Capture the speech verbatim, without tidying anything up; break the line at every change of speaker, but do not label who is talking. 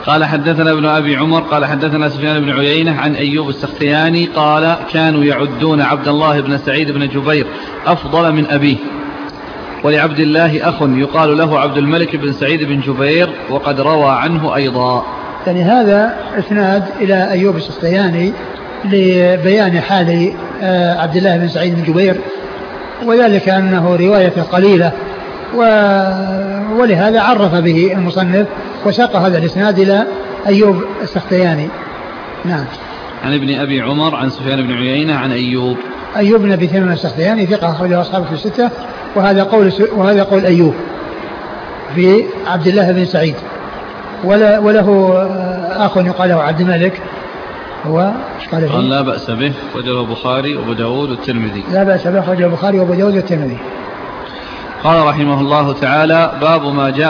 قال حدثنا ابن أبي عمر قال حدثنا سفيان بن عيينة عن أيوب السختياني قال كانوا يعدون عبد الله بن سعيد بن جبير أفضل من أبيه، ولعبد الله أخ يقال له عبد الملك بن سعيد بن جبير وقد روى عنه أيضا.
يعني هذا إسناد إلى أيوب السختياني لبيان حال عبد الله بن سعيد بن جبير، وذلك أنه رواية قليلة، ولهذا عرف به المصنف وساق هذا الإسناد إلى أيوب السختياني. نعم.
عن ابن أبي عمر عن سفيان بن عيينة عن أيوب
أيوب بن أبي تميم السختياني ثقة أخرجه أصحابه في الستة، وهذا قول وهذا قول أيوب في عبد الله بن سعيد، وله أخ يقال له عبد الملك هو
قال, قال لا بأس به وجه البخاري وأبو داود والترمذي.
لا بأس به وجه البخاري وأبو داود والترمذي.
قال رحمه الله تعالى: باب ما جاء